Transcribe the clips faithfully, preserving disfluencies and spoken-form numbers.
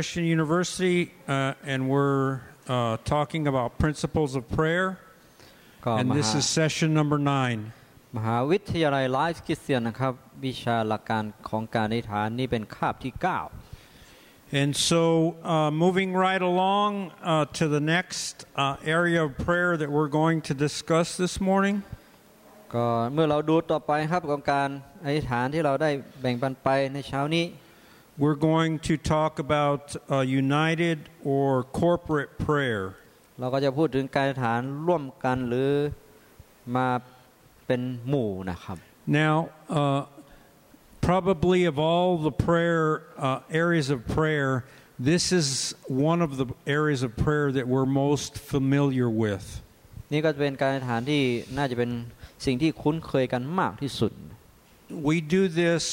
Christian University, uh, and we're uh, talking about principles of prayer. And this is session number nine. มหาวิทยาลัยไลฟ์คริสเตียนนะครับวิชาหลักการของการอธิษฐานนี่เป็นคาบที่เก้า And so, uh, moving right along uh, to the next uh, area of prayer that we're going to discuss this morning. ก็เมื่อเราดูต่อไปครับของการอธิษฐานที่เราได้แบ่งปันไปในเช้านี้ We're going to talk about uh, united or corporate prayer. เราก็จะพูดถึงการอธิษฐานร่วมกันหรือมาเป็นหมู่นะครับ Now, uh, probably of all the prayer uh, areas of prayer, this is one of the areas of prayer that we're most familiar with. นี่ก็เป็นการอธิษฐานที่น่าจะเป็นสิ่งที่คุ้นเคยกันมากที่สุด We do this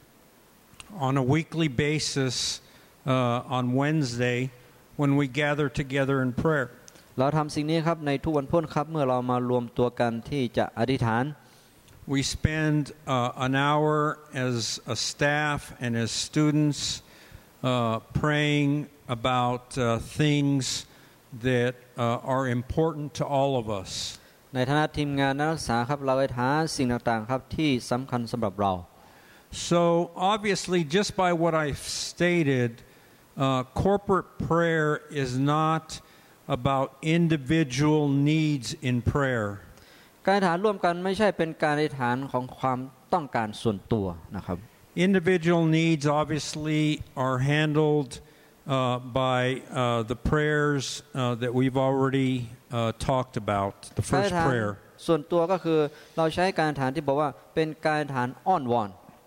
on a weekly basis uh, on Wednesday when we gather together in prayer. เราทำสิ่งนี้ครับในทุกวันพุธครับเมื่อเรามารวมตัวกันที่จะอธิษฐาน We spend uh, an hour as a staff and as students uh, praying about uh, things that uh, are important to all of us. ในฐานะทีมงานนักศึกษาครับเราอธิษฐานสิ่งต่างๆครับที่สำคัญสำหรับเรา So obviously, just by what I've stated, uh, corporate prayer is not about individual needs in prayer. การอธิษฐานร่วมกันไม่ใช่เป็นการอธิษฐานของความต้องการส่วนตัวนะครับ Individual needs obviously are handled uh, by uh, the prayers uh, that we've already uh, talked about, the first prayer. ส่วนตัวก็คือเราใช้การอธิษฐานที่บอกว่าเป็นการอธิษฐานอ้อนวอน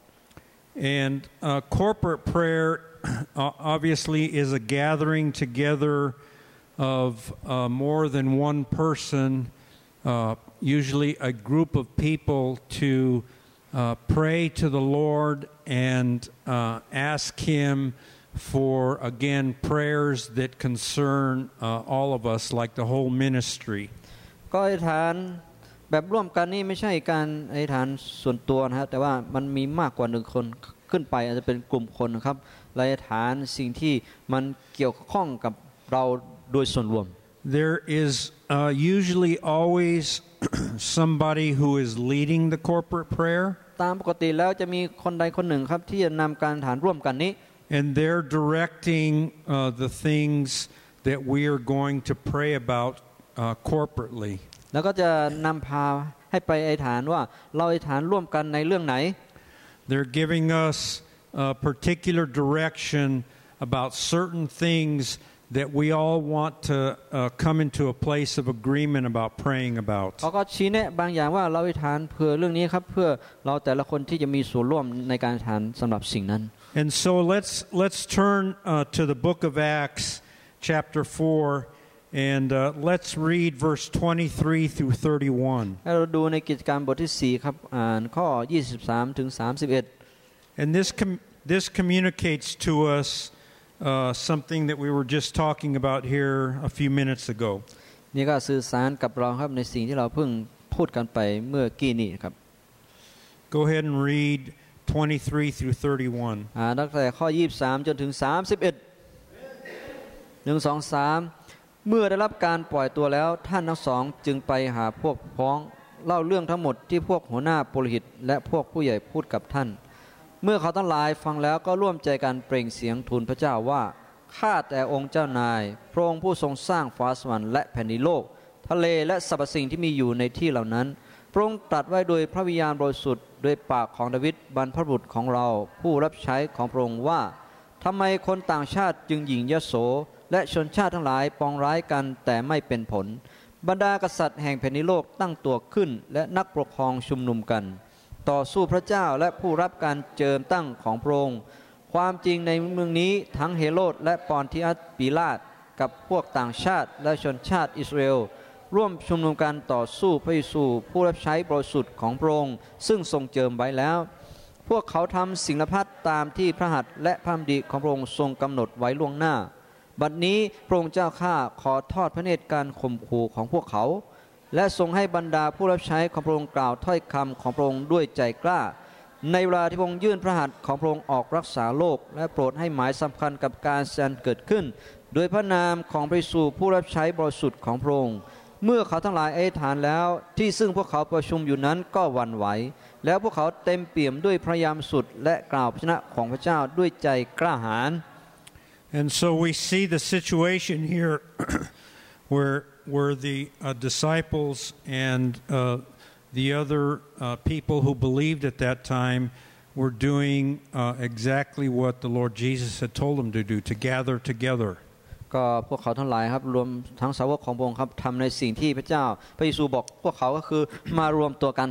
And uh, corporate prayer obviously is a gathering together of uh, more than one person, uh, usually a group of people, to uh, pray to the Lord and uh, ask Him for, again, prayers that concern uh, all of us, like the whole ministry. ก็อธิษฐานแบบร่วมกันนี่ไม่ใช่การอธิษฐานส่วนตัวนะครับแต่ว่ามันมีมากกว่าหนึ่งคนขึ้นไปอาจจะเป็นกลุ่มคนนะครับอธิษฐานสิ่งที่มันเกี่ยวข้องกับเราโดยส่วนรวม There is uh, usually always somebody who is leading the corporate prayer. ตามปกติแล้วจะมีคนใดคนหนึ่งครับที่จะนำการอธิษฐานร่วมกันนี้ And they're directing uh, the things that we are going to pray about uh, corporately. แล้วก็จะนำพาให้ไปอธิษฐานว่าเราอธิษฐานร่วมกันในเรื่องไหน They're giving us a particular direction about certain things that we all want to uh, come into a place of agreement about praying about. เขาก็ชี้แนะบางอย่างว่าเราอธิษฐานเพื่อเรื่องนี้ครับเพื่อเราแต่ละคนที่จะมีส่วนร่วมในการอธิษฐานสำหรับสิ่งนั้น And so let's let's turn uh, to the book of Acts chapter four and uh, let's read verse twenty-three through thirty-one. ให้เราดูในกิจการบทที่สี่ครับอ่านข้อยี่สิบสามถึงสามสิบเอ็ด And this com- this communicates to us uh, something that we were just talking about here a few minutes ago. นี่ก็สื่อสารกับเราครับในสิ่งที่เราเพิ่งพูดกันไปเมื่อกี้นี้ครับ Go ahead and read twenty-three through thirty-one. อ่าตั้งแต่ข้อยี่สิบสามจนถึงสามสิบเอ็ด หนึ่ง สอง สามเมื่อได้รับการปล่อยตัวแล้วท่านทั้งสองจึงไปหาพวกพ้องเล่าเรื่องทั้งหมดที่พวกหัวหน้าปุโรหิตและพวกผู้ใหญ่พูดกับท่านเมื่อเขาทั้งหลายฟังแล้วก็ร่วมใจกันเปล่งเสียงทูลพระเจ้าว่าข้าแต่องค์เจ้านายพระองค์ผู้ทรงสร้างฟ้าสวรรค์และแผ่นดินโลกทะเลและสรรพสิ่งที่มีอยู่ในที่เหล่านั้นพระองค์ตรัสไว้โดยพระวิญญาณบริสุทธิ์โดยปากของดาวิดบรรพบุรุษของเราผู้รับใช้ของพระองค์ว่าทำไมคนต่างชาติจึงหยิ่งยโสและชนชาติทั้งหลายปองร้ายกันแต่ไม่เป็นผลบรรดากษัตริย์แห่งแผ่นดินโลกตั้งตัวขึ้นและนักปกครองชุมนุมกันต่อสู้พระเจ้าและผู้รับการเจิมตั้งของพระองค์ความจริงในเมืองนี้ทั้งเฮโรดและปอนติอัสปิลาตกับพวกต่างชาติและชนชาติอิสราเอลร่วมชุมนุมกันต่อสู้พระเยซูผู้รับใช้บริสุทธิ์ของพระองค์ซึ่งทรงเจิมไว้แล้วพวกเขาทำสิ่งละพัดตามที่พระหัตถ์และพระบัญญัติของพระองค์ทรงกำหนดไว้ล่วงหน้าบัดนี้พระองค์เจ้าข้าขอทอดพระเนตรการข่มขู่ของพวกเขาและทรงให้บรรดาผู้รับใช้ของพระองค์กล่าวถ้อยคำของพระองค์ด้วยใจกล้าในเวลาที่พระองค์ยื่นพระหัตถ์ของพระองค์ออกรักษาโลกและโปรดให้หมายสำคัญกับการแสดงเกิดขึ้นโดยพระนามของพระเยซูผู้รับใช้บริสุทธิ์ของพระองค์เมื่อเขาทั้งหลายอธิษฐานแล้วที่ซึ่งพวกเขาประชุมอยู่นั้นก็หวั่นไหวแล้วพวกเขาเต็มเปี่ยมด้วยพระยามสุดและกล่าวพระชนะของพระเจ้าด้วยใจกล้าหาญ And so we see the situation here where where the uh, disciples and uh, the other uh, people who believed at that time were doing uh, exactly what the Lord Jesus had told them to do, to gather together. ก็พวกเขาทั้งหลายครับรวมทั้งสาวกของพระองค์ครับทำในสิ่งที่พระเจ้าพระเยซูบอกพวกเขาก็คือมารวมตัวกัน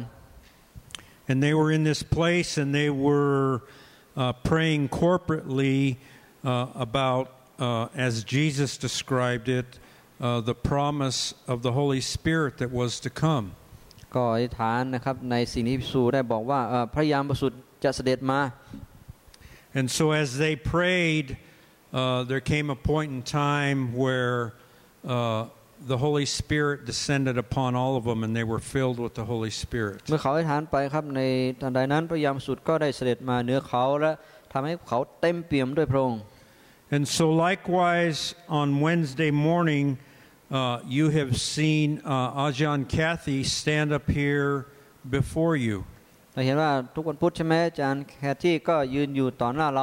And they were in this place and they were uh, praying corporately uh, about, uh, as Jesus described it, uh, the promise of the Holy Spirit that was to come. ก็อธิษฐานนะครับในสิ่งที่พระเยซูได้บอกว่าพระยามบริสุทธิ์จะเสด็จมา And so as they prayed, uh, there came a point in time where uh, the Holy Spirit descended upon all of them and they were filled with the Holy Spirit. เมื่อเขาอธิษฐานไปครับในทันใดนั้นพระยามบริสุทธิ์ก็ได้เสด็จมาเหนือเขาและทำให้เขาเต็มเปี่ยมด้วยพระองค์ And so likewise on Wednesday morning, uh, you have seen uh, Ajahn Kathy stand up here before you. เราเห็นว่าทุกวันพุธใช่ไหมอาจารย์แคทที่ก็ยืนอยู่ต่อหน้าเรา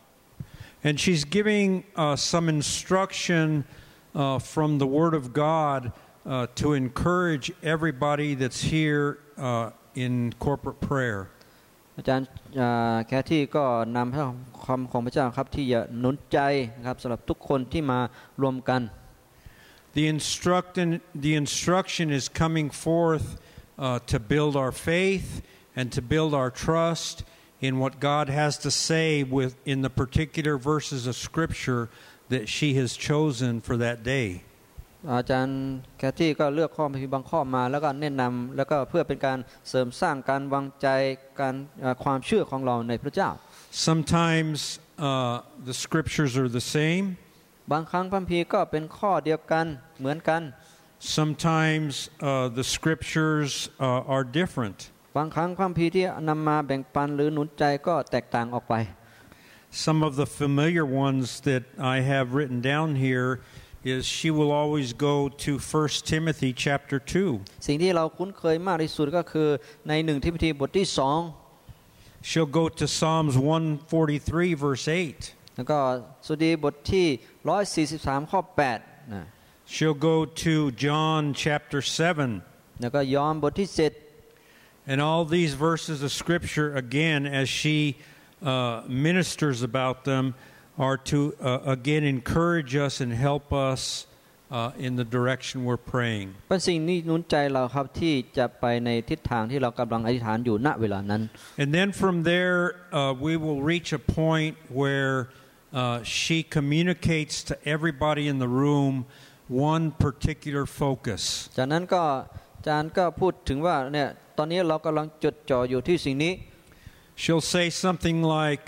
And she's giving uh, some instruction uh, from the Word of God uh, to encourage everybody that's here uh, in corporate prayer. อาจารย์แคทที่ก็นำพระคำของพระเจ้าครับที่จะหนุนใจนะครับสำหรับทุกคนที่มารวมกัน The instruction, the instruction is coming forth uh, to build our faith and to build our trust in what God has to say with in the particular verses of Scripture that she has chosen for that day. อาจารย์แคทที่ก็เลือกข้อพระคัมภีร์บางข้อมาแล้วก็แนะนำแล้วก็เพื่อเป็นการเสริมสร้างการวางใจการความเชื่อของเราในพระเจ้า Sometimes uh, the Scriptures are the same. บางครั้งพระคัมภีร์ก็เป็นข้อเดียวกันเหมือนกัน Sometimes uh, the Scriptures uh, are different. บางครั้งพระคัมภีร์ที่นำมาแบ่งปันหรือหนุนใจก็แตกต่างออกไป Some of the familiar ones that I have written down here is she will always go to First Timothy chapter two. สิ่งที่เราคุ้นเคยมากที่สุดก็คือในหนึ่งทิโมธีบทที่สอง She'll go to Psalms one forty-three verse eight. แล้วก็สดุดีบทที่หนึ่งร้อยสี่สิบสามข้อแปดนะ She'll go to John chapter seven. แล้วก็ยอห์นบทที่เจ็ด And all these verses of Scripture, again, as she uh, ministers about them, are to, uh, again, encourage us and help us uh, in the direction we're praying. เป็นสิ่งนี้หนุนใจเราครับที่จะไปในทิศทางที่เรากำลังอธิษฐานอยู่ณเวลานั้น And then from there, uh, we will reach a point where uh, she communicates to everybody in the room one particular focus. จากนั้นก็อาจารย์ก็พูดถึงว่าเนี่ยตอนนี้เรากำลังจดจ่ออยู่ที่สิ่งนี้ She'll say something like,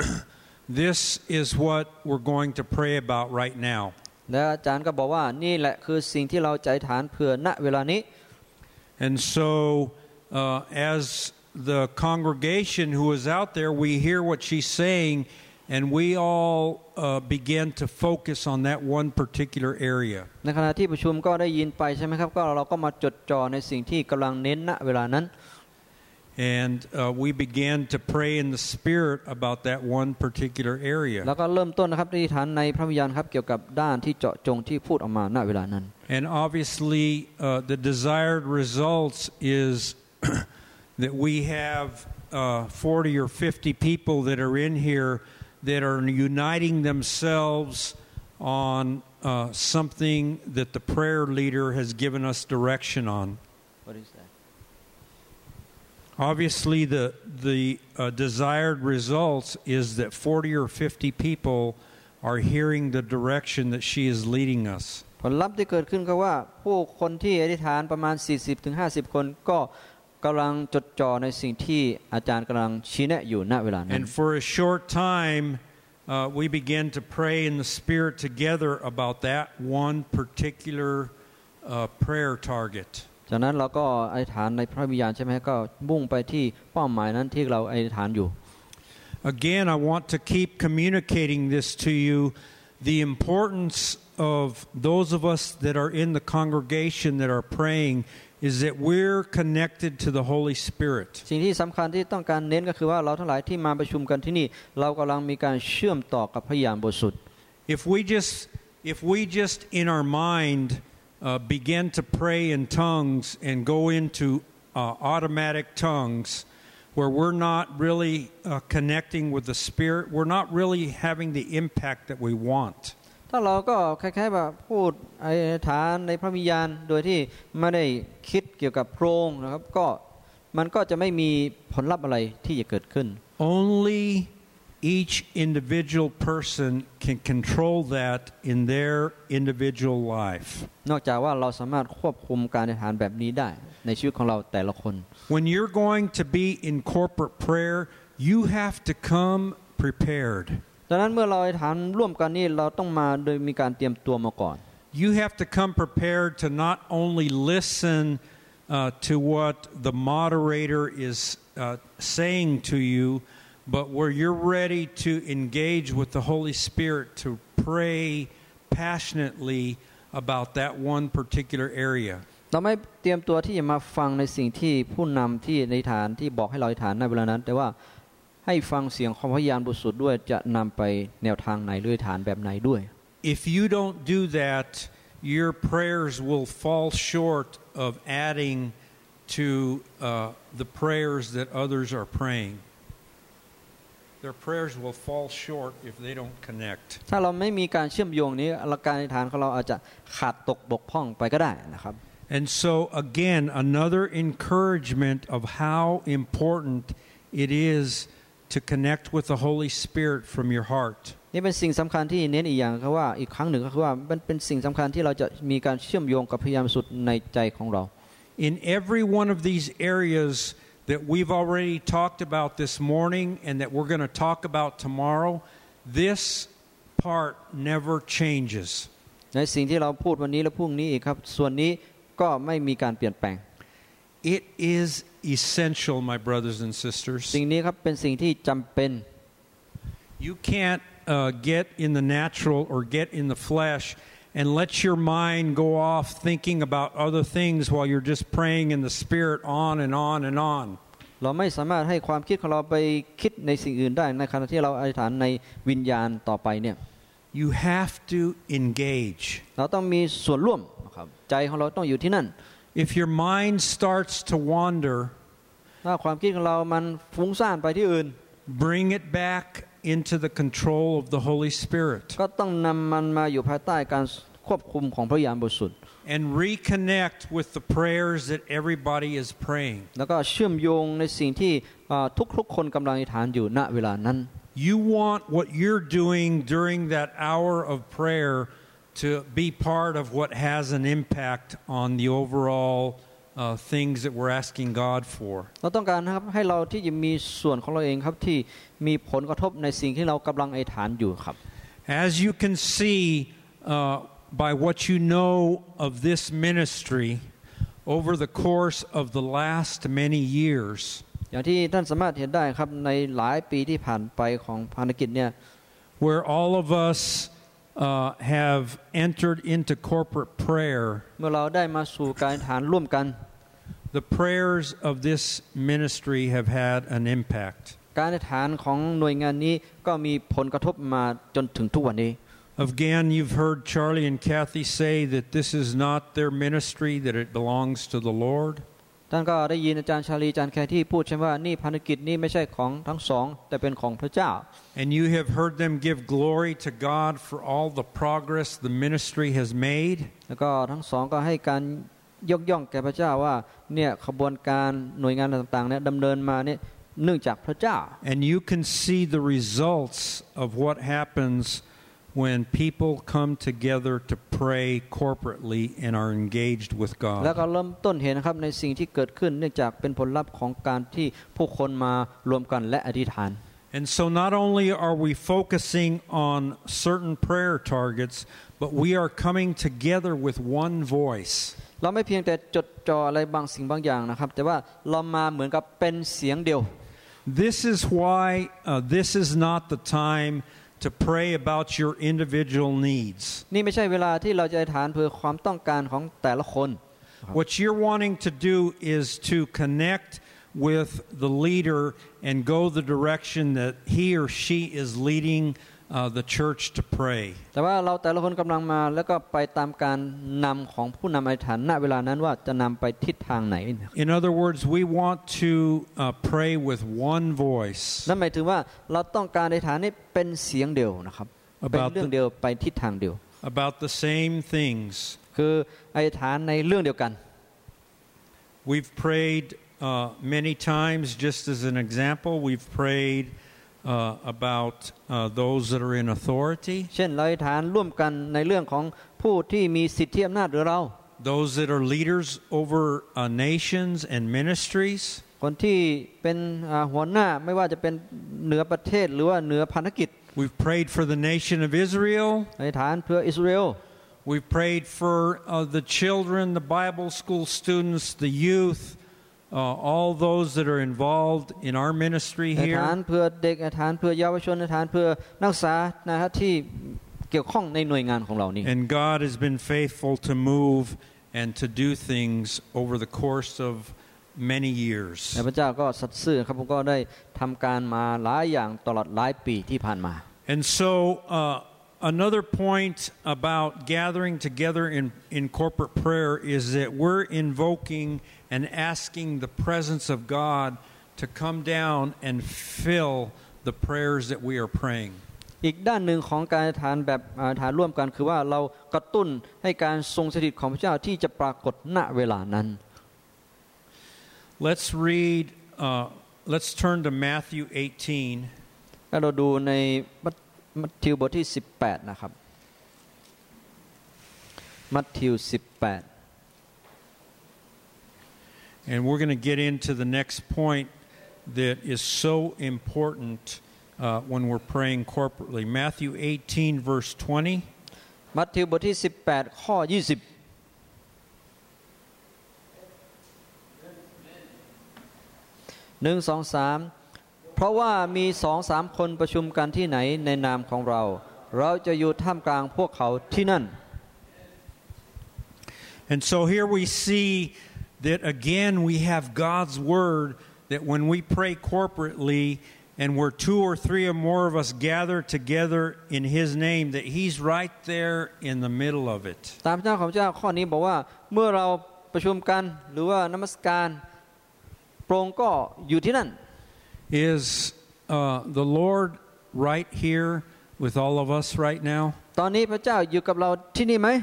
"This is what we're going to pray about right now." และอาจารย์ก็บอกว่านี่แหละคือสิ่งที่เราใจฐานเพื่อณเวลานี้ And so, uh, as the congregation who is out there, we hear what she's saying, and we all uh, begin to focus on that one particular area. ในขณะที่ประชุมก็ได้ยินไปใช่ไหมครับก็เราก็มาจดจ่อในสิ่งที่กำลังเน้นณเวลานั้น And uh, we began to pray in the Spirit about that one particular area. แล้วก็เริ่มต้นนะครับอธิษฐานในพระวิญญาณครับเกี่ยวกับด้านที่เจาะจงที่พูดออกมาณเวลานั้น And obviously, uh, the desired results is that we have uh, forty or fifty people that are in here that are uniting themselves on uh, something that the prayer leader has given us direction on. What is that? Obviously, the the uh, desired results is that forty or fifty people are hearing the direction that she is leading us. ผลลัพธ์ที่เกิดขึ้นก็ว่าผู้คนที่อธิษฐานประมาณ สี่สิบถึงห้าสิบ คนก็กำลังจดจ่อในสิ่งที่อาจารย์กำลังชี้แนะอยู่ณเวลานั้น And for a short time, uh, we began to pray in the Spirit together about that one particular uh, prayer target. จากนั้นเราก็อธิษฐานในพระวิญญาณใช่ไหมก็มุ่งไปที่เป้าหมายนั้นที่เราอธิษฐานอยู่ Again, I want to keep communicating this to you, the importance of those of us that are in the congregation that are praying is that we're connected to the Holy Spirit. สิ่งที่สำคัญที่ต้องการเน้นก็คือว่าเราทั้งหลายที่มาประชุมกันที่นี่เรากำลังมีการเชื่อมต่อกับพระวิญญาณบริสุทธิ์ If we just if we just in our mind uh, begin to pray in tongues and go into uh, automatic tongues where we're not really uh, connecting with the Spirit, we're not really having the impact that we want. ถ้าเราก็คล้ายๆแบบพูดอธิษฐานในพระวิญญาณโดยที่ไม่ได้คิดเกี่ยวกับโพรงนะครับก็มันก็จะไม่มีผลลัพธ์อะไรที่จะเกิดขึ้น Only each individual person can control that in their individual life. นอกจากว่าเราสามารถควบคุมการอธิษฐานแบบนี้ได้ในชีวิตของเราแต่ละคน When you're going to be in corporate prayer, you have to come prepared. ดังนั้นเมื่อเราอธิษฐานร่วมกันนี่เราต้องมาโดยมีการเตรียมตัวมาก่อน You have to come prepared to not only listen uh, to what the moderator is uh, saying to you, but where you're ready to engage with the Holy Spirit to pray passionately about that one particular area. เราไม่เตรียมตัวที่จะมาฟังในสิ่งที่ผู้นำที่ในฐานที่บอกให้เราอธิษฐานในเวลานั้นแต่ว่าให้ฟังเสียงของพระวิญญาณบริสุทธิ์ด้วยจะนำไปแนวทางไหนหรือฐานแบบไหนด้วย If you don't do that, your prayers will fall short of adding to uh, the prayers that others are praying. Their prayers will fall short if they don't connect. ถ้าเราไม่มีการเชื่อมโยงนี้การอธิษฐานของเราอาจจะขาดตกบกพร่องไปก็ได้นะครับ And so again, another encouragement of how important it is to connect with the Holy Spirit from your heart. นี่เป็นสิ่งสำคัญที่เน้นอีกอย่างคือว่าอีกครั้งหนึ่งก็คือว่ามันเป็นสิ่งสำคัญที่เราจะมีการเชื่อมโยงกับพระวิญญาณบริสุทธิ์ในใจของเรา In every one of these areas that we've already talked about this morning and that we're going to talk about tomorrow, this part never changes. ในสิ่งที่เราพูดวันนี้และพรุ่งนี้อีกครับส่วนนี้ก็ไม่มีการเปลี่ยนแปลง It is essential, my brothers and sisters. สิ่งนี้ครับเป็นสิ่งที่จำเป็น You can't uh, get in the natural or get in the flesh and let your mind go off thinking about other things while you're just praying in the Spirit on and on and on. เราไม่สามารถให้ความคิดของเราไปคิดในสิ่งอื่นได้ในขณะที่เราอธิษฐานในวิญญาณต่อไปเนี่ย You have to engage. เราต้องมีส่วนร่วมนะครับใจของเราต้องอยู่ที่นั่น If your mind starts to wander, ถ้าความคิดของเรามันฟุ้งซ่านไปที่อื่น bring it back into the control of the Holy Spirit. ก็ต้องนำมันมาอยู่ภายใต้การควบคุมของพระวิญญาณบริสุทธิ์ And reconnect with the prayers that everybody is praying. แล้วก็เชื่อมโยงในสิ่งที่ทุกๆคนกำลังอธิษฐานอยู่ณเวลานั้น You want what you're doing during that hour of prayer to be part of what has an impact on the overall uh, things that we're asking God for. เราต้องการนะครับให้เราที่จะมีส่วนของเราเองครับที่มีผลกระทบในสิ่งที่เรากำลังอธิษฐานอยู่ครับ As you can see uh, by what you know of this ministry over the course of the last many years, อย่างที่ท่านสามารถเห็นได้ครับในหลายปีที่ผ่านไปของภารกิจเนี่ย where all of us uh, have entered into corporate prayer, เมื่อเราได้มาสู่การอธิษฐานร่วมกัน the prayers of this ministry have had an impact. การอธิษฐานของหน่วยงานนี้ก็มีผลกระทบมาจนถึงทุกวันนี้ Again, you've heard Charlie and Kathy say that this is not their ministry, that it belongs to the Lord. ท่านก็ได้ยินอาจารย์ชาลีอาจารย์แคที่พูดใช่ไหมว่านี่ภารกิจนี้ไม่ใช่ของทั้งสองแต่เป็นของพระเจ้า And you have heard them give glory to God for all the progress the ministry has made. แล้วก็ทั้งสองก็ให้การยกย่องแก่พระเจ้าว่าเนี่ยขบวนการหน่วยงานต่างๆเนี่ยดำเนินมาเนี่ยเนื่องจากพระเจ้า And you can see the results of what happens when people come together to pray corporately and are engaged with God. แล้วก็เริ่มต้นเห็นนะครับในสิ่งที่เกิดขึ้นเนื่องจากเป็นผลลัพธ์ของการที่ผู้คนมารวมกันและอธิษฐาน And so not only are we focusing on certain prayer targets, but we are coming together with one voice. เราไม่เพียงแต่จดจ่ออะไรบางสิ่งบางอย่างนะครับแต่ว่าเรามาเหมือนกับเป็นเสียงเดียว This is why uh, this is not the time to pray about your individual needs. นี่ไม่ใช่เวลาที่เราจะอธิษฐานเพื่อความต้องการของแต่ละคน What you're wanting to do is to connect with the leader and go the direction that he or she is leading uh, the church to pray. แต่ว่าเราแต่ละคนกำลังมาแล้วก็ไปตามการนำของผู้นำอธิษฐานณเวลานั้นว่าจะนำไปทิศทางไหน In other words, we want to uh, pray with one voice. นั่นหมายถึงว่าเราต้องการอธิษฐานให้เป็นเสียงเดียวนะครับเป็นเรื่องเดียวไปทิศทางเดียว About the same things. คืออธิษฐานในเรื่องเดียวกัน We've prayed uh, many times. Just as an example, we've prayed uh, about uh, those that are in authority. เช่นเราอธิษฐานร่วมกันในเรื่องของผู้ที่มีสิทธิอำนาจหรือเรา Those that are leaders over uh, nations and ministries. คนที่เป็นหัวหน้าไม่ว่าจะเป็นเหนือประเทศหรือว่าเหนือพันธกิจ We've prayed for the nation of Israel. อธิษฐานเพื่ออิสราเอล We've prayed for uh, the children, the Bible school students, the youth, uh, all those that are involved in our ministry อธิษฐาน here. เพื่อเด็กอธิษฐานเพื่อเยาวชนอธิษฐานเพื่อนักศึกษานะครับที่เกี่ยวข้องในหน่วยงานของเรานี่ And God has been faithful to move and to do things over the course of many years. และพระเจ้าก็สัตย์ซื่อครับผมก็ได้ทำการมาหลายอย่างตลอดหลายปีที่ผ่านมา And so uh, another point about gathering together in, in corporate prayer is that we're invoking and asking the presence of God to come down and fill the prayers that we are praying. อีกด้านหนึ่งของการอธิษฐานแบบอธิษฐานร่วมกันคือว่าเรากระตุ้นให้การทรงสถิตของพระเจ้าที่จะปรากฏณเวลานั้น Let's read, uh, let's turn to Matthew eighteen. เราดูในมัทธิวบทที่สิบแปดนะครับมัทธิวสิบแปด And we're going to get into the next point that is so important uh, when we're praying corporately. Matthew eighteen, verse twenty. มัทธิวบทที่สิบแปดข้อยี่สิบหนึ่งสองสามเพราะว่ามีสองสามคนประชุมกันที่ไหนในนามของเราเราจะอยู่ท่ามกลางพวกเขาที่นั่น And so here we see that again we have God's word that when we pray corporately and where two or three or more of us gather together in His name, that He's right there in the middle of it. ตามพระเจ้าของพระเจ้าข้อนี้บอกว่าเมื่อเราประชุมกันหรือว่านมัสการพระองค์ก็อยู่ที่นั่น Is uh, the Lord right here with all of us right now? ตอนนี้พระเจ้าอยู่กับเราที่นี่ไหม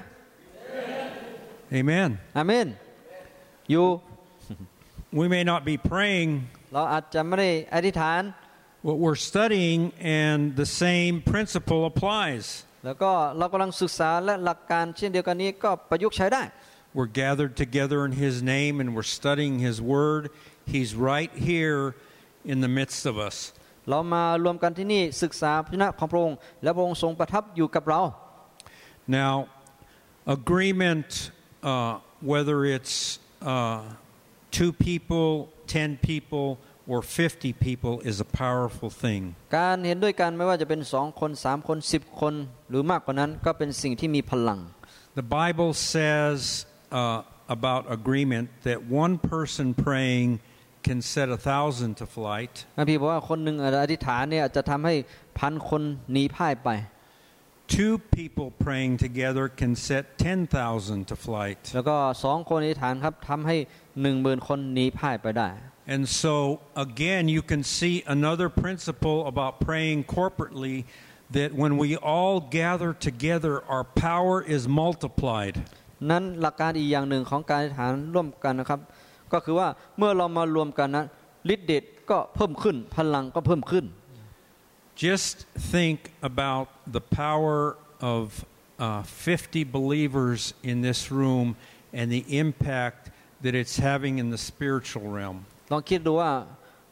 Amen. อาเมนอยู่ We may not be praying เราอาจจะไม่ได้อธิษฐาน what we're studying, and the same principle applies. แล้วก็เรากำลังศึกษาและหลักการเช่นเดียวกันนี้ก็ประยุกต์ใช้ได้ We're gathered together in His name and we're studying His word. He's right here in the midst of us. เรามารวมกันที่นี่ศึกษาพระวจนะของพระองค์และพระองค์ทรงประทับอยู่กับเรา Now, agreement, uh, whether it's uh, two people, ten people, or fifty people, is a powerful thing. การเห็นด้วยกันไม่ว่าจะเป็นสองคนสามคนสิบคนหรือมากกว่านั้นก็เป็นสิ่งที่มีพลัง The Bible says uh, about agreement that one person praying can set a thousand to flight. พระพี่บอกว่าคนหนึ่งอธิษฐานเนี่ยจะทำให้พันคนหนีพ่ายไป Two people praying together can set ten thousand to flight. แล้วก็สองคนอธิษฐานครับทำให้หนึ่งหมื่นคนหนีพ่ายไปได้ And so again you can see another principle about praying corporately, that when we all gather together our power is multiplied. นั้นหลักการอีกอย่างหนึ่งของการอธิษฐานร่วมกันนะครับก็คือว่าเมื่อเรามารวมกันนะฤทธิ์เดชก็เพิ่มขึ้นพลังก็เพิ่มขึ้น Just think about the power of uh, fifty believers in this room and the impact that it's having in the spiritual realm. ลองคิดดูว่า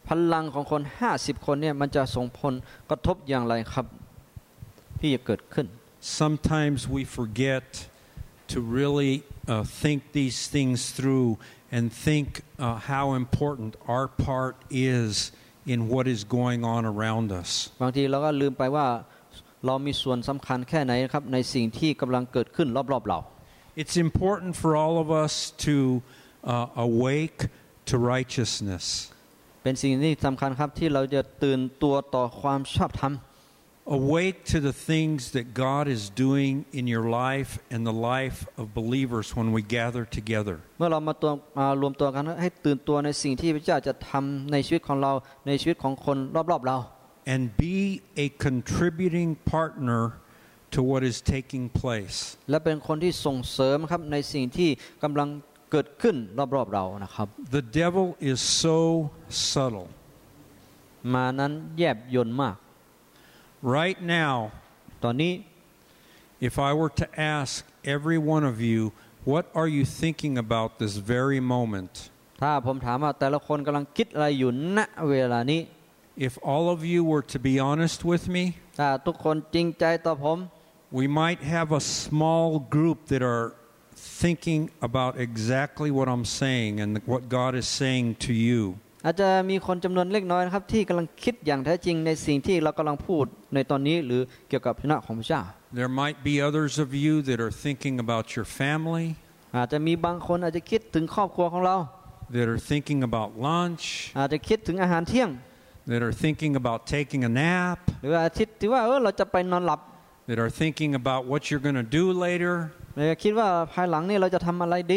พลังของคนห้าสิบคนเนี่ยมันจะส่งผลกระทบอย่างไรครับที่จะเกิดขึ้น Sometimes we forget to really uh, think these things through and think uh, how important our part is in what is going on around us บางทีเราก็ลืมไปว่าเรามีส่วนสำคัญแค่ไหนครับในสิ่งที่กำลังเกิดขึ้นรอบๆเรา It's important for all of us to uh, awake to righteousness เป็นสิ่งที่สำคัญครับที่เราจะตื่นตัวต่อความชอบธรรม Awake to the things that God is doing in your life and the life of believers when we gather together เมื่อเรามาตัวมารวมตัวกันให้ตื่นตัวในสิ่งที่พระเจ้าจะทำในชีวิตของเราในชีวิตของคนรอบๆเรา and be a contributing partner to what is taking place และเป็นคนที่ส่งเสริมครับในสิ่งที่กำลังเกิดขึ้นรอบๆเรานะครับ The devil is so subtle มานั้นแยบยลมาก Right now ตอนนี้ if I were to ask every one of you what are you thinking about this very moment ถ้าผมถามว่าแต่ละคนกำลังคิดอะไรอยู่ณเวลานี้ If all of you were to be honest with me ถ้าทุกคนจริงใจต่อผม we might have a small group that are thinking about exactly what I'm saying and what God is saying to you อาจจะมีคนจำนวนเล็กน้อยนะครับที่กำลังคิดอย่างแท้จริงในสิ่งที่เรากำลังพูดในตอนนี้หรือเกี่ยวกับพระนามของพระเจ้า There might be others of you that are thinking about your family อาจจะมีบางคนอาจจะคิดถึงครอบครัวของเรา that are thinking about lunch อาจจะคิดถึงอาหารเที่ยง that are thinking about taking a nap หรืออาทิตย์ที่ว่าเออเราจะไปนอนหลับ that are thinking about what you're going to do later เลยคิดว่าภายหลังนี่เราจะทำอะไรดี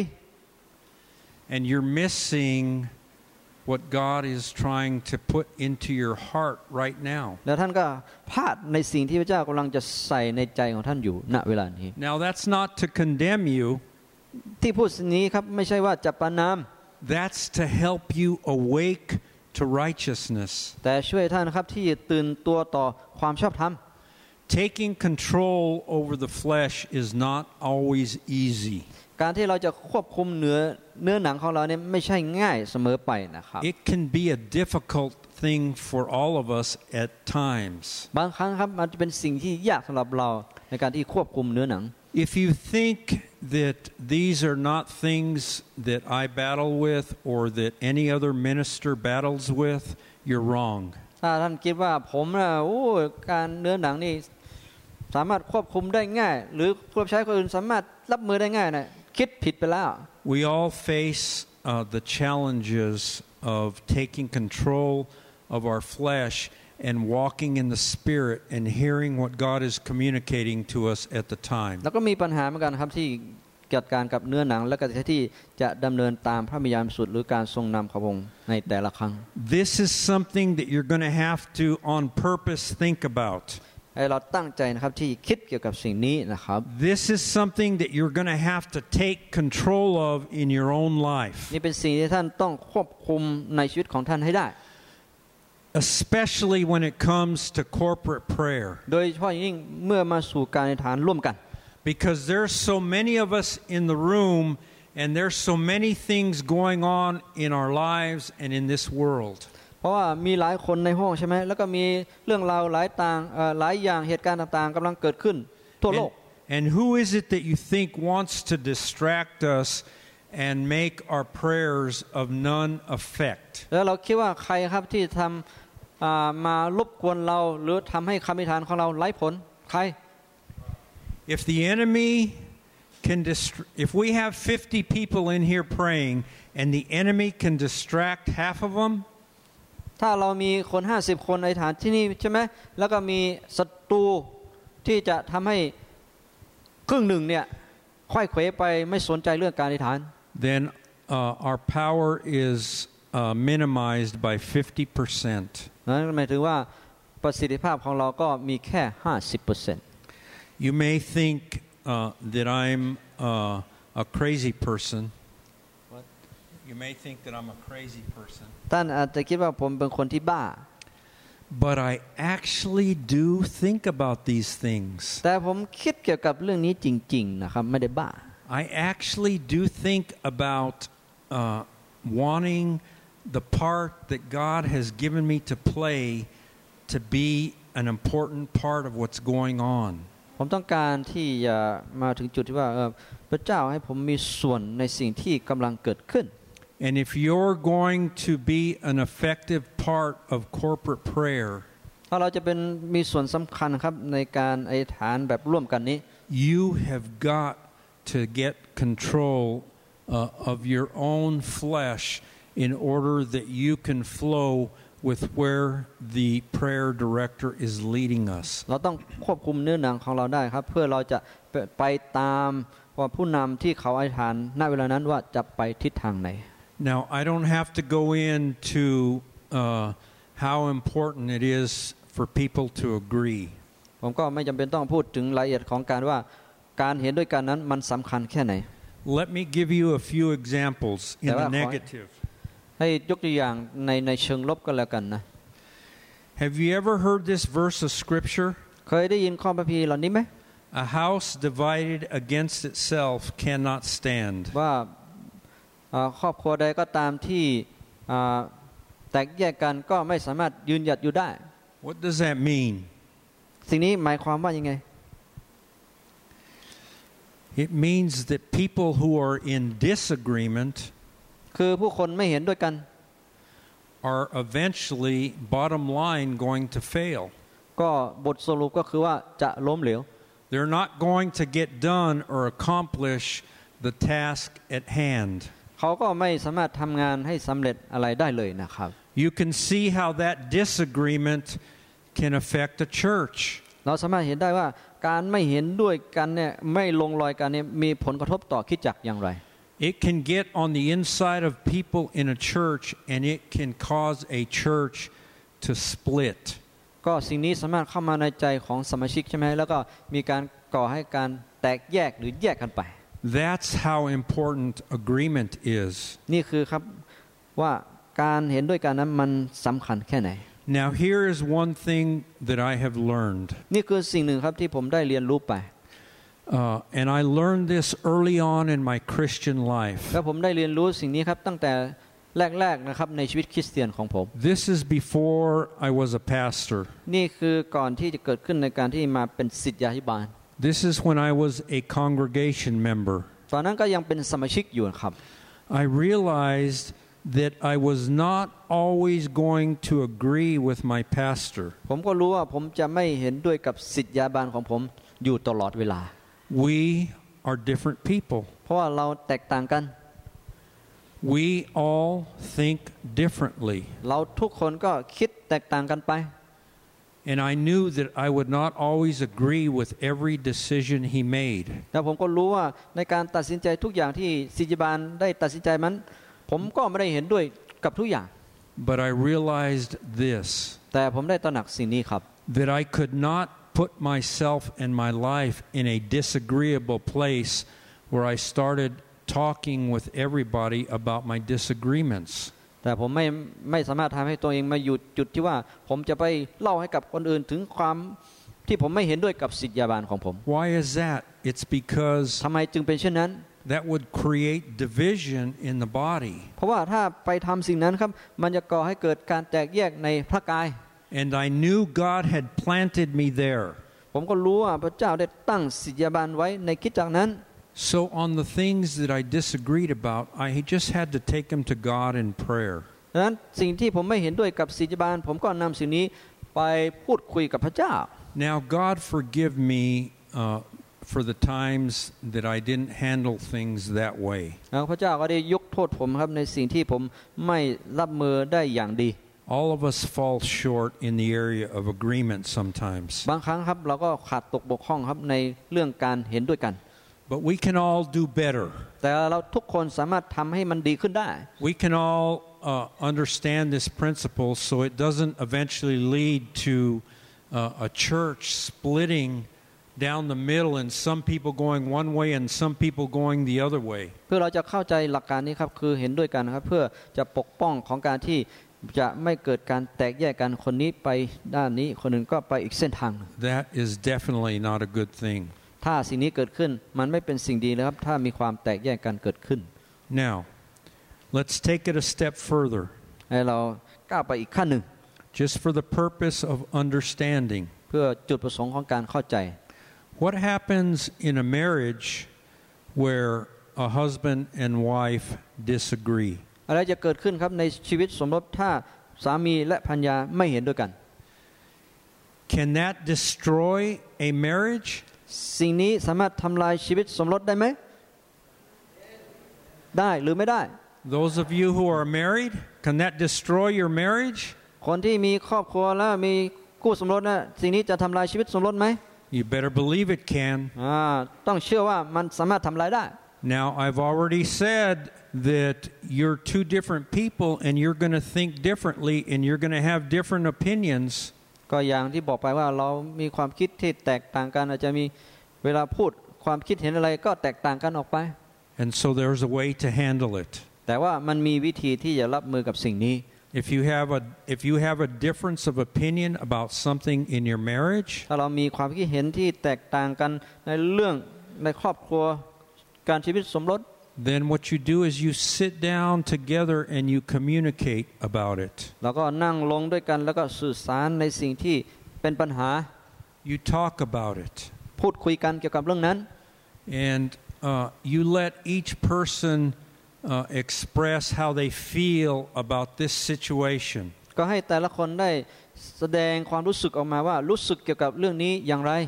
and you're missing what God is trying to put into your heart right now แล้วท่านก็พลาดในสิ่งที่พระเจ้ากำลังจะใส่ในใจของท่านอยู่ณเวลานี้ Now that's not to condemn you ที่พูดสิ่งนี้ครับไม่ใช่ว่าจะประณาม That's to help you awake to righteousness แต่ช่วยท่านครับที่ตื่นตัวต่อความชอบธรรม Taking control over the flesh is not always easy การที่เราจะควบคุมเนื้อเนื้อหนังของเราเนี่ยไม่ใช่ง่ายเสมอไปนะครับ It can be a difficult thing for all of us at times บางครั้งครับมันจะเป็นสิ่งที่ยากสำหรับเราในการที่ควบคุมเนื้อหนัง If you think that these are not things that I battle with or that any other minister battles with, you're wrong. ถ้าท่านคิดว่าผมนะโอ้การเนื้อหนังนี่สามารถควบคุมได้ง่ายหรือผู้รับใช้คนอื่นสามารถรับมือได้ง่ายนะคิดผิดไปแล้ว We all face uh, the challenges of taking control of our flesh and walking in the Spirit and hearing what God is communicating to us at the time. แล้วก็มีปัญหาเหมือนกันครับที่จัดการกับเนื้อหนังและก็ที่จะดำเนินตามพระวิญญาณบริสุทธิ์หรือการทรงนำของพระองค์ในแต่ละครั้ง This is something that you're going to have to on purpose think about. ให้เราตั้งใจนะครับที่คิดเกี่ยวกับสิ่งนี้นะครับ This is something that you're going to have to take control of in your own life. นี่เป็นสิ่งที่ท่านต้องควบคุมในชีวิตของท่านให้ได้ Especially when it comes to corporate prayer. โดยเฉพาะยิ่งเมื่อมาสู่การอธิษฐานร่วมกัน Because there's so many of us in the room and there's so many things going on in our lives and in this world. เพราะว่ามีหลายคนในห้องใช่ไหมแล้วก็มีเรื่องราวหลายต่างหลายอย่างเหตุการณ์ต่างๆกำลังเกิดขึ้นทั่วโลก And, and who is it that you think wants to distract us and make our prayers of none effect? แล้วเราคิดว่าใครครับที่ทำมารบกวนเราหรือทำให้คำอธิษฐานของเราไร้ผลใคร If the enemy can dist- if we have fifty people in here praying and the enemy can distract half of them, ถ้าเรามีคนห้าสิบคนในฐานที่นี่ใช่ไหมแล้วก็มีศัตรูที่จะทำให้ครึ่งหนึ่งเนี่ยค่อยเขวไปไม่สนใจเรื่องการอธิษฐาน then uh, our power is uh, minimized by fifty percent. นั่นหมายถึงว่าประสิทธิภาพของเราก็มีแค่ ห้าสิบเปอร์เซ็นต์ You may think uh, that I'm uh, a crazy person. What? You may think that I'm a crazy person. ท่านอาจจะคิดว่าผมเป็นคนที่บ้า But I actually do think about these things. แต่ผมคิดเกี่ยวกับเรื่องนี้จริงๆนะครับไม่ได้บ้า I actually do think about uh, wanting the part that God has given me to play to be an important part of what's going on. ผมต้องการที่จะมาถึงจุดที่ว่าเออพระเจ้าให้ผมมีส่วนในสิ่งที่กำลังเกิดขึ้น And if you're going to be an effective part of corporate prayer, ถ้าเราจะเป็นมีส่วนสำคัญครับในการอธิษฐานแบบร่วมกันนี้ you have got to get control uh, of your own flesh in order that you can flow with where the prayer director is leading us. เราต้องควบคุมเนื้อหนังของเราได้ครับเพื่อเราจะไปตามว่าผู้นำที่เขาอธิษฐานณเวลานั้นว่าจะไปทิศทางไหน Now I don't have to go into uh, how important it is for people to agree. ผมก็ไม่จำเป็นต้องพูดถึงรายละเอียดของการว่าการเห็นด้วยกันนั้นมันสำคัญแค่ไหน Let me give you a few examples in the negative. ให้ยกตัวอย่างในในเชิงลบก็แล้วกันนะ Have you ever heard this verse of scripture? เคยได้ยินข้อพระคัมภีร์เหล่านี้ไหม A house divided against itself cannot stand. ว่าครอบครัวใดก็ตามที่แตกแยกกันก็ไม่สามารถยืนหยัดอยู่ได้ What does that mean? สิ่งนี้หมายความว่ายังไง It means that people who are in disagreement คือผู้คนไม่เห็นด้วยกัน are eventually bottom line going to fail. ก็บทสรุปก็คือว่าจะล้มเหลว They're not going to get done or accomplish the task at hand. เขาก็ไม่สามารถทำงานให้สำเร็จอะไรได้เลยนะครับ You can see how that disagreement can affect a church. เราสามารถเห็นได้ว่าการไม่เห็นด้วยกันเนี่ยไม่ลงรอยกันเนี่ยมีผลกระทบต่อคริสตจักรอย่างไร It can get on the inside of people in a church and it can cause a church to split. ก็สิ่งนี้สามารถเข้ามาในใจของสมาชิกใช่ไหมแล้วก็มีการก่อให้การแตกแยกหรือแยกกันไป That's how important agreement is. นี่คือครับว่าการเห็นด้วยกันนั้นมันสำคัญแค่ไหน Now here is one thing that I have learned. นี่คือสิ่งหนึ่งครับที่ผมได้เรียนรู้ไป Uh, and I learned this early on in my Christian life. แล้วผมได้เรียนรู้สิ่งนี้ครับตั้งแต่แรกๆนะครับในชีวิตคริสเตียนของผม This is before I was a pastor. นี่คือก่อนที่จะเกิดขึ้นในการที่มาเป็นศิษยาภิบาล This is when I was a congregation member. ตอนนั้นก็ยังเป็นสมาชิกอยู่ครับ I realized that I was not always going to agree with my pastor. ผมก็รู้ว่าผมจะไม่เห็นด้วยกับศิษยาภิบาลของผมอยู่ตลอดเวลา We are different people. เพราะว่าเราแตกต่างกัน We all think differently. เราทุกคนก็คิดแตกต่างกันไป And I knew that I would not always agree with every decision he made. แต่ผมก็รู้ว่าในการตัดสินใจทุกอย่างที่ศิษยาภิบาลได้ตัดสินใจมันผมก็ไม่ได้เห็นด้วยกับทุกอย่าง But I realized this. แต่ผมได้ตระหนักสิ่งนี้ครับ That I could not put myself and my life in a disagreeable place where I started talking with everybody about my disagreements. แต่ผมไม่ไม่สามารถทำให้ตัวเองมาอยู่จุดที่ว่าผมจะไปเล่าให้กับคนอื่นถึงความที่ผมไม่เห็นด้วยกับศิษยาภิบาลของผม Why is that? It's because ทำไมจึงเป็นเช่นนั้น that would create division in the body. เพราะว่าถ้าไปทำสิ่งนั้นครับมันจะก่อให้เกิดการแตกแยกในพระกาย And I knew God had planted me there. ผมก็รู้ว่าพระเจ้าได้ตั้งศิษยาภิบาลไว้ในคริสตจักรนั้น So on the things that I disagreed about, I just had to take them to God in prayer. ดังนั้นสิ่งที่ผมไม่เห็นด้วยกับศิษยาภิบาลผมก็นำสิ่งนี้ไปพูดคุยกับพระเจ้า Now God forgive me uh, for the times that I didn't handle things that way. พระเจ้าก็ได้ยกโทษผมครับในสิ่งที่ผมไม่รับมือได้อย่างดี All of us fall short in the area of agreement sometimes. บางครั้งครับเราก็ขาดตกบกพร่องครับในเรื่องการเห็นด้วยกัน But we can all do better. แต่เราทุกคนสามารถทำให้มันดีขึ้นได้ We can all uh, understand this principle so it doesn't eventually lead to uh, a church splitting down the middle and some people going one way and some people going the other way. เพื่อเราจะเข้าใจหลักการนี้ครับคือเห็นด้วยกันครับเพื่อจะปกป้องของการที่จะไม่เกิดการแตกแยกกันคนนี้ไปด้านนี้คนนึงก็ไปอีกเส้นทาง That is definitely not a good thing. ถ้าสิ่งนี้เกิดขึ้นมันไม่เป็นสิ่งดีนะครับถ้ามีความแตกแยกกันเกิดขึ้น Now, let's take it a step further. ให้เราก้าวไปอีกขั้นหนึ่ง just for the purpose of understanding เพื่อจุดประสงค์ของการเข้าใจ what happens in a marriage where a husband and wife disagree อะไรจะเกิดขึ้นครับในชีวิตสมรสถ้าสามีและภรรยาไม่เห็นด้วยกัน can that destroy a marriage สิ่งนี้สามารถทำลายชีวิตสมรสได้ไหมได้หรือไม่ได้ those of you who are married can that destroy your marriage คนที่มีครอบครัวแล้วมีคู่สมรสนะสิ่งนี้จะทำลายชีวิตสมรสไหม you better believe it can อ่าต้องเชื่อว่ามันสามารถทำลายได้ now I've already said that you're two different people and you're going to think differently and you're going to have different opinions ก็อย่างที่บอกไปว่าเรามีความคิดที่แตกต่างกันอาจจะมีเวลาพูดความคิดเห็นอะไรก็แตกต่างกันออกไป and so there's a way to handle it แต่ว่ามันมีวิธีที่จะรับมือกับสิ่งนี้ if you have a if you have a difference of opinion about something in your marriage ถ้าเรามีความคิดเห็นที่แตกต่างกันในเรื่องในครอบครัวการชีวิตสมรส then what you do is you sit down together and you communicate about it แล้วก็นั่งลงด้วยกันแล้วก็สื่อสารในสิ่งที่เป็นปัญหา you talk about it พูดคุยกันเกี่ยวกับเรื่องนั้น and uh, you let each person uh, express how they feel about this situation ก็ให้แต่ละคนได้แสดงความรู้สึกออกมาว่ารู้สึกเกี่ยวกับเรื่องนี้อย่างไร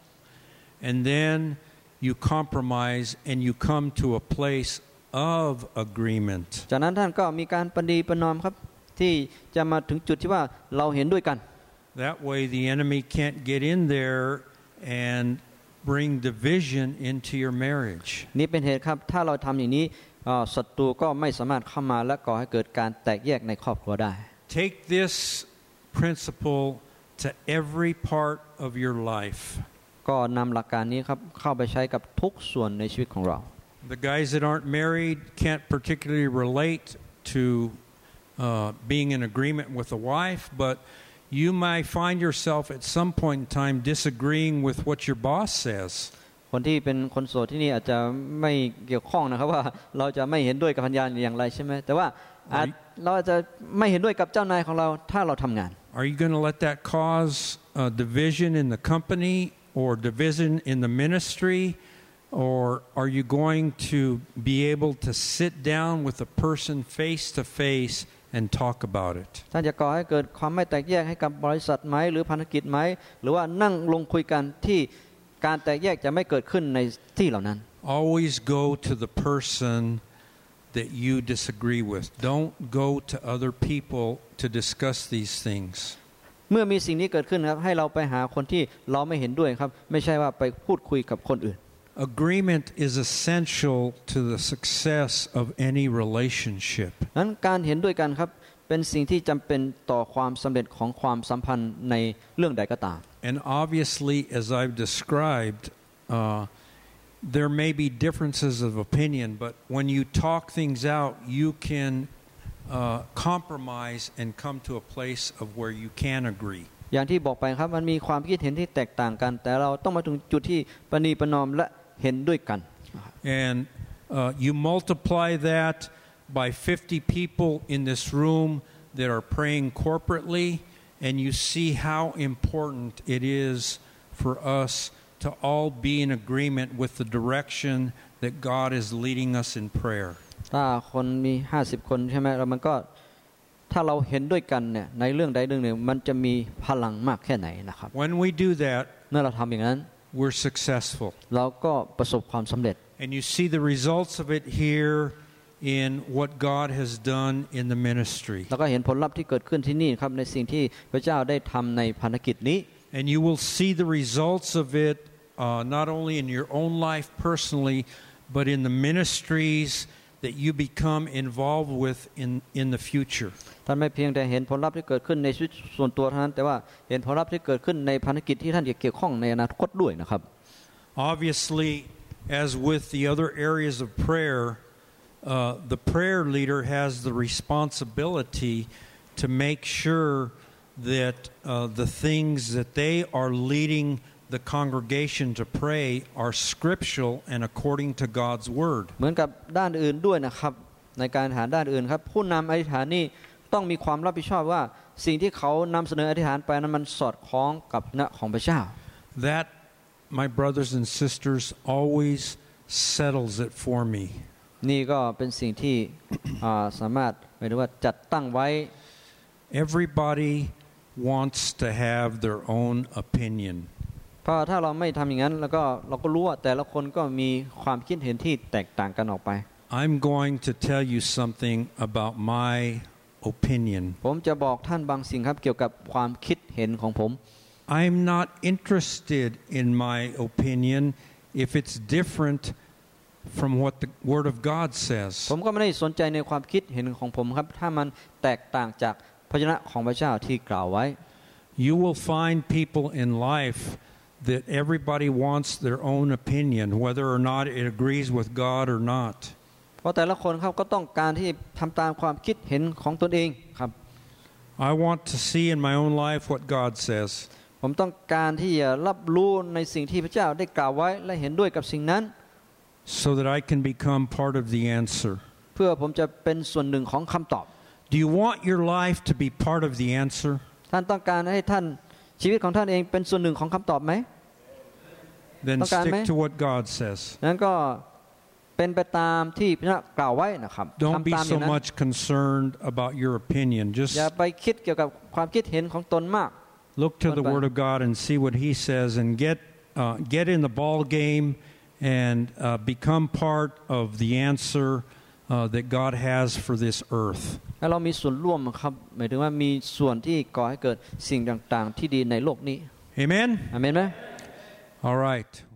and then you compromise and you come to a place of agreement จากนั้นท่านก็มีการประนีประนอมครับที่จะมาถึงจุดที่ว่าเราเห็นด้วยกัน that way the enemy can't get in there and bring division into your marriage นี่เป็นเหตุครับถ้าเราทำอย่างนี้ศัตรูก็ไม่สามารถเข้ามาและก่อให้เกิดการแตกแยกในครอบครัวได้ take this principle to every part of your life ก็นำหลักการนี้ครับเข้าไปใช้กับทุกส่วนในชีวิตของเรา The guys that aren't married can't particularly relate to uh, being in agreement with a wife, but you might find yourself at some point in time disagreeing with what your boss says. คนที่เป็นคนโสดที่นี่อาจจะไม่เกี่ยวข้องนะครับว่าเราจะไม่เห็นด้วยกับภรรยาอย่างไรใช่ไหมแต่ว่าเราอาจจะไม่เห็นด้วยกับเจ้านายของเราถ้าเราทำงาน Are you going to let that cause uh, division in the company?or division in the ministry, or are you going to be able to sit down with a person face to face and talk about it? ท่านจะก่อให้เกิดความไม่แตกแยกให้กับบริษัทไหมหรือพันธกิจไหมหรือว่านั่งลงคุยกันที่การแตกแยกจะไม่เกิดขึ้นในที่เหล่านั้น Always go to the person that you disagree with. Don't go to other people to discuss these things. เมื่อมีสิ่งนี้เกิดขึ้นครับให้เราไปหาคนที่เราไม่เห็นด้วยครับไม่ใช่ว่าไปพูดคุยกับคนอื่น Agreement is essential to the success of any relationship นั้นการเห็นด้วยกันครับเป็นสิ่งที่จำเป็นต่อความสำเร็จของความสัมพันธ์ในเรื่องใดก็ตาม And obviously as I've described uh, there may be differences of opinion but when you talk things out you can Uh, compromise and come to a place of where you can agree อย่างที่บอกไปครับมันมีความคิดเห็นที่แตกต่างกันแต่เราต้องมาถึงจุดที่ประนีประนอมและเห็นด้วยกัน and uh, you multiply that by fifty people in this room that are praying corporately and you see how important it is for us to all be in agreement with the direction that God is leading us in prayer ถ้าคนมีห้าสิบคนใช่ไหมแล้วมันก็ถ้าเราเห็นด้วยกันเนี่ยในเรื่องใดเรื่องหนึ่งมันจะมีพลังมากแค่ไหนนะครับ When we do that เมื่อเราทำอย่างนั้น we're successful เราก็ประสบความสำเร็จ and you see the results of it here in what God has done in the ministry แล้วก็เห็นผลลัพธ์ที่เกิดขึ้นที่นี่ครับในสิ่งที่พระเจ้าได้ทำในภารกิจนี้ and you will see the results of it uh, not only in your own life personally but in the ministries that you become involved with in in the future ท่านไม่เพียงแต่เห็นผลลัพธ์ที่เกิดขึ้นในชีวิตส่วนตัวเท่านั้นแต่ว่าเห็นผลลัพธ์ที่เกิดขึ้นในภารกิจที่ท่านจะเกี่ยวข้องในอนาคตด้วยนะครับ Obviously as with the other areas of prayer uh, the prayer leader has the responsibility to make sure that uh, the things that they are leading the congregation to pray are scriptural and according to God's word เหมือนกับด้านอื่นด้วยนะครับในการหาด้านอื่นครับผู้นำอธิษฐานนี่ต้องมีความรับผิดชอบว่าสิ่งที่เขานำเสนออธิษฐานไปนั้นมันสอดคล้องกับพระวจนะของพระเจ้า That, my brothers and sisters, always settles it for me. นี่ก็เป็นสิ่งที่สามารถหมายถึงว่าจัดตั้งไว้ Everybody wants to have their own opinion. เพราะถ้าเราไม่ทำอย่างนั้นแล้วก็เราก็รู้ว่าแต่ละคนก็มีความคิดเห็นที่แตกต่างกันออกไป I'm going to tell you something about my opinion. ผมจะบอกท่านบางสิ่งครับเกี่ยวกับความคิดเห็นของผม I'm not interested in my opinion if it's different from what the Word of God says. ผมก็ไม่ได้สนใจในความคิดเห็นของผมครับถ้ามันแตกต่างจากพระวจนะของพระเจ้าที่กล่าวไว้ You will find people in life that everybody wants their own opinion, whether or not it agrees with God or not. เพราะแต่ละคนครับก็ต้องการที่ทำตามความคิดเห็นของตนเองครับ I want to see in my own life what God says. ผมต้องการที่จะรับรู้ในสิ่งที่พระเจ้าได้กล่าวไว้และเห็นด้วยกับสิ่งนั้น so that I can become part of the answer. เพื่อผมจะเป็นส่วนหนึ่งของคำตอบ Do you want your life to be part of the answer? ท่านต้องการให้ท่านชีวิตของท่านเองเป็นส่วนหนึ่งของคำตอบไหม Then stick to what God says. นั้นก็เป็นไปตามที่พระเจ้ากล่าวไว้นะครับ Don't be so much concerned about your opinion. Just อย่าไปคิดเกี่ยวกับความคิดเห็นของตนมาก look to the Word of God and see what He says, and get uh, get in the ball game and uh, become part of the answer uh, that God has for this earth. ให้เรามีส่วนร่วมครับหมายถึงว่ามีส่วนที่ก่อให้เกิดสิ่งต่างๆที่ดีในโลกนี้ Amen. อาเมนไหม All right.